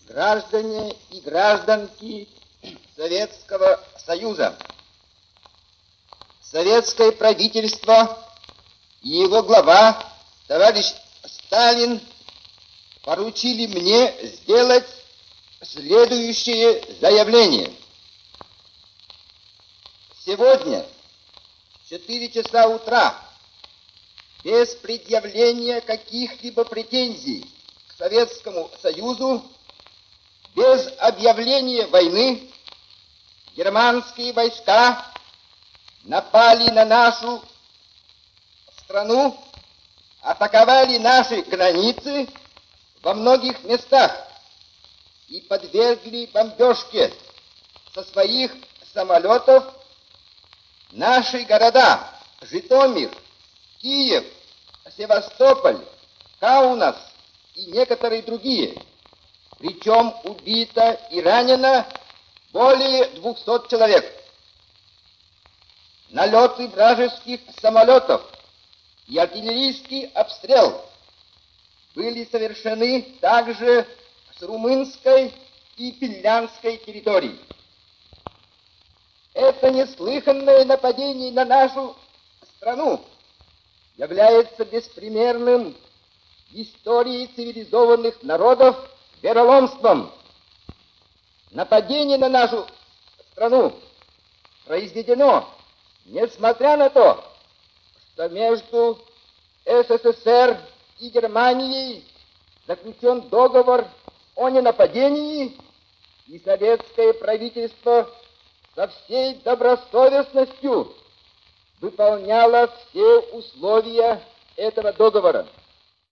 граждане и гражданки Советского Союза. Советское правительство и его глава, товарищ Сталин, поручили мне сделать следующее заявление. Сегодня в 4 часа утра, без предъявления каких-либо претензий к Советскому Союзу, без объявления войны, германские войска напали на нашу страну, атаковали наши границы во многих местах и подвергли бомбежке со своих самолетов наши города Житомир, Киев, Севастополь, Каунас и некоторые другие. Причем убито и ранено более 200 человек. Налеты вражеских самолетов и артиллерийский обстрел были совершены также с румынской и финляндской территорий. Это неслыханное нападение на нашу страну является беспримерным в истории цивилизованных народов вероломством. Нападение на нашу страну произведено, несмотря на то, что между СССР и Германией заключен договор о ненападении, и советское правительство со всей добросовестностью выполняло все условия этого договора.